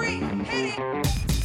3, hit it!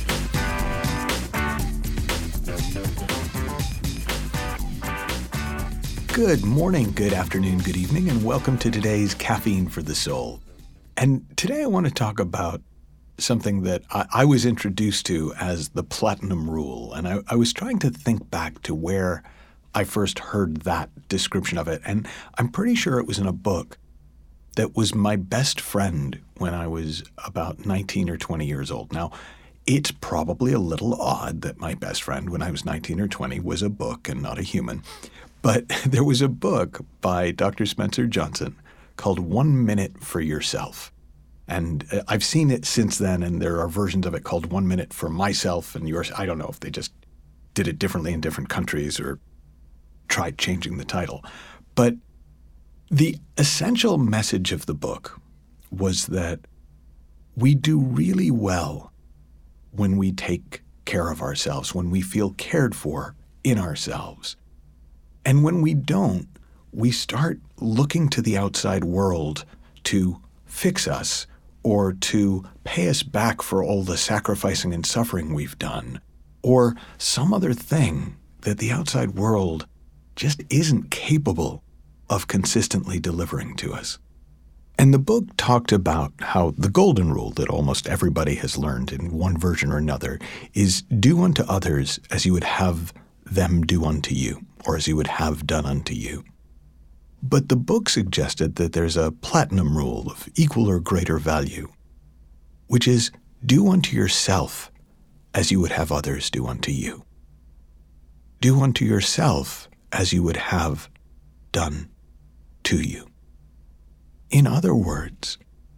Good morning, good afternoon, good evening, and welcome to today's Caffeine for the Soul. And today I want to talk about something that I was introduced to as the Platinum Rule. And I was trying to think back to where I first heard that description of it. And I'm pretty sure it was in a book that was my best friend when I was about 19 or 20 years old. Now, it's probably a little odd that my best friend when I was 19 or 20 was a book and not a human. But there was a book by Dr. Spencer Johnson called 1 Minute for Yourself. And I've seen it since then, and there are versions of it called 1 Minute for Myself and Yours. I don't know if they just did it differently in different countries or tried changing the title. But the essential message of the book was that we do really well when we take care of ourselves, when we feel cared for in ourselves. And when we don't, we start looking to the outside world to fix us or to pay us back for all the sacrificing and suffering we've done, or some other thing that the outside world just isn't capable of consistently delivering to us. And the book talked about how the golden rule that almost everybody has learned in one version or another is do unto others as you would have them do unto you, or as you would have done unto you. But the book suggested that there's a platinum rule of equal or greater value, which is do unto yourself as you would have others do unto you. Do unto yourself as you would have done to you. In other words,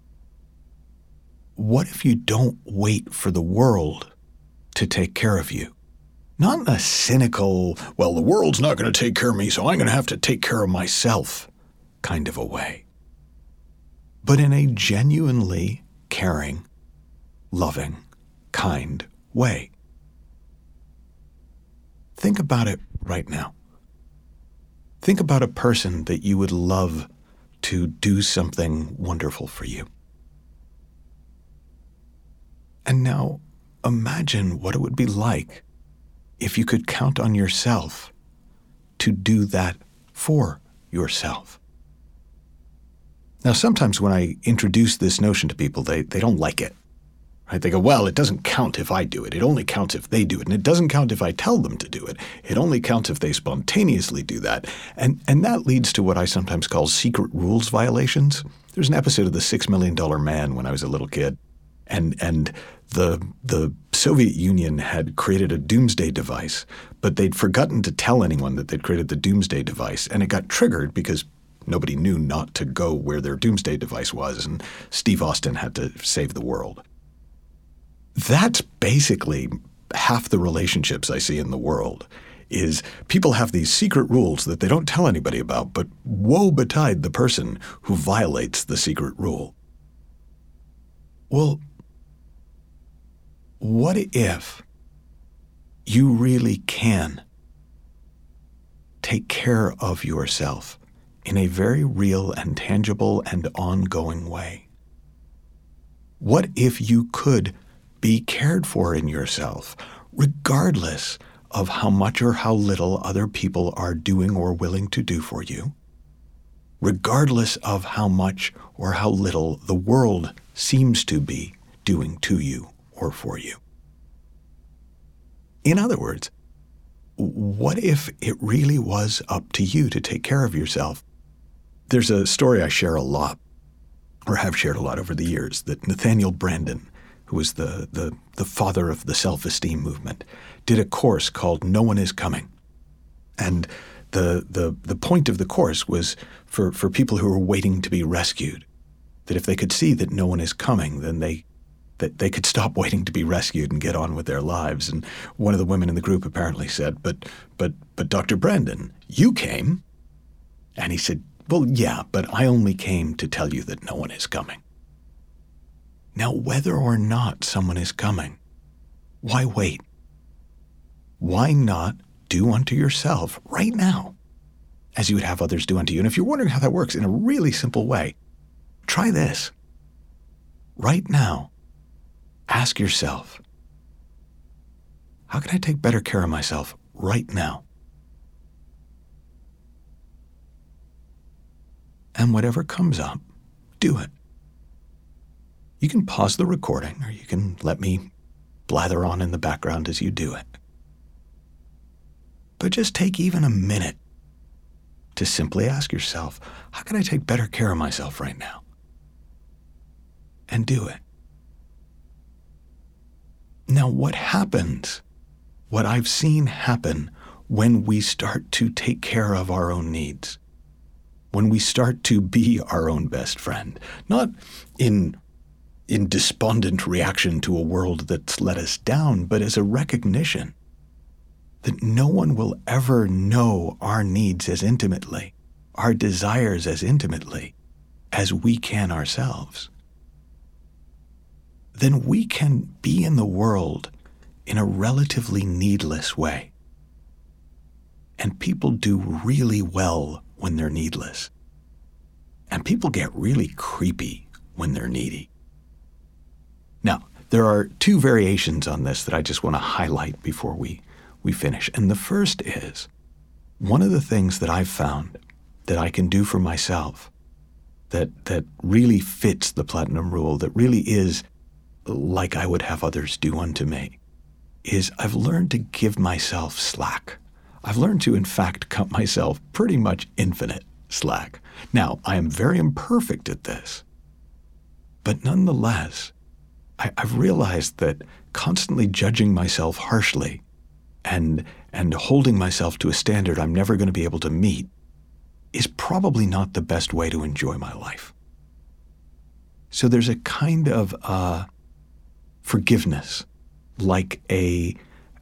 what if you don't wait for the world to take care of you? Not in a cynical, well, the world's not going to take care of me, so I'm going to have to take care of myself kind of a way. But in a genuinely caring, loving, kind way. Think about it right now. Think about a person that you would love to do something wonderful for you. And now imagine what it would be like if you could count on yourself to do that for yourself. Now, sometimes when I introduce this notion to people, they don't like it. Right? They go, well, it doesn't count if I do it. It only counts if they do it. And it doesn't count if I tell them to do it. It only counts if they spontaneously do that. And that leads to what I sometimes call secret rules violations. There's an episode of The $6 Million Man when I was a little kid. And the Soviet Union had created a doomsday device, but they'd forgotten to tell anyone that they'd created the doomsday device. And it got triggered because nobody knew not to go where their doomsday device was. And Steve Austin had to save the world. That's basically half the relationships I see in the world, is people have these secret rules that they don't tell anybody about, but woe betide the person who violates the secret rule. Well, what if you really can take care of yourself in a very real and tangible and ongoing way? What if you could be cared for in yourself, regardless of how much or how little other people are doing or willing to do for you, regardless of how much or how little the world seems to be doing to you or for you? In other words, what if it really was up to you to take care of yourself? There's a story I share a lot, or have shared a lot over the years, that Nathaniel Branden, who was the father of the self-esteem movement, did a course called No One Is Coming. And the point of the course was for people who were waiting to be rescued, that if they could see that no one is coming, then they could stop waiting to be rescued and get on with their lives. And one of the women in the group apparently said, but Dr. Branden, you came. And he said, well, yeah, but I only came to tell you that no one is coming. Now, whether or not someone is coming, why wait? Why not do unto yourself right now as you would have others do unto you? And if you're wondering how that works, in a really simple way, try this. Right now, Ask yourself, how can I take better care of myself right now? And whatever comes up, do it. You can pause the recording, or you can let me blather on in the background as you do it. But just take even a minute to simply ask yourself, how can I take better care of myself right now? And do it. Now, what happens, what I've seen happen when we start to take care of our own needs, when we start to be our own best friend, not in despondent reaction to a world that's let us down, but as a recognition that no one will ever know our needs as intimately, our desires as intimately as we can ourselves, then we can be in the world in a relatively needless way. And people do really well when they're needless. And people get really creepy when they're needy. Now, there are two variations on this that I just want to highlight before we finish. And the first is, one of the things that I've found that I can do for myself that really fits the Platinum Rule, that really is like I would have others do unto me, is I've learned to give myself slack. I've learned to, in fact, cut myself pretty much infinite slack. Now, I am very imperfect at this, but nonetheless, I've realized that constantly judging myself harshly and holding myself to a standard I'm never going to be able to meet is probably not the best way to enjoy my life. So there's a kind of forgiveness, like in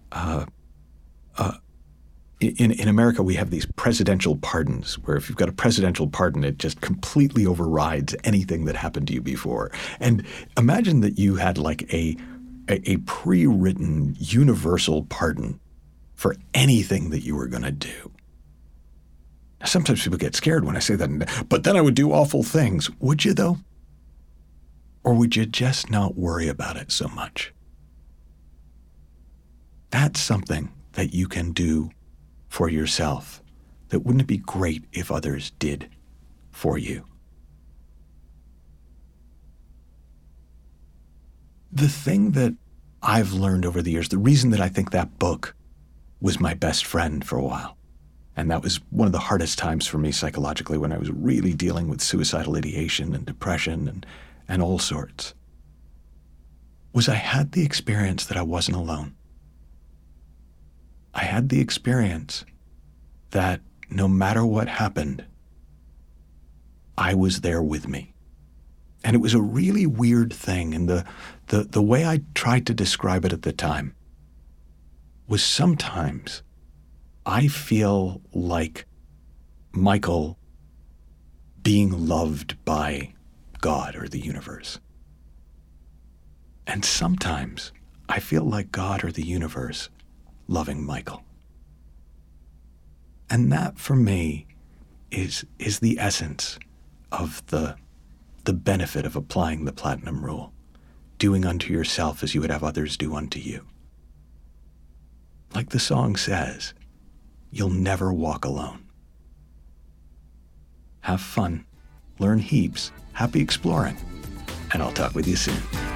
America, we have these presidential pardons, where if you've got a presidential pardon, it just completely overrides anything that happened to you before. And imagine that you had like a pre-written universal pardon for anything that you were going to do. Now, sometimes people get scared when I say that, but then I would do awful things. Would you, though? Or would you just not worry about it so much? That's something that you can do for yourself. That wouldn't it be great if others did for you? The thing that I've learned over the years, the reason that I think that book was my best friend for a while, and that was one of the hardest times for me psychologically when I was really dealing with suicidal ideation and depression and all sorts, was I had the experience that I wasn't alone. I had the experience that no matter what happened, I was there with me. And it was a really weird thing. And the way I tried to describe it at the time was sometimes I feel like Michael being loved by God or the universe. And sometimes I feel like God or the universe loving Michael. And that, for me, is the essence of the benefit of applying the Platinum Rule, doing unto yourself as you would have others do unto you. Like the song says, you'll never walk alone. Have fun, learn heaps, happy exploring, and I'll talk with you soon.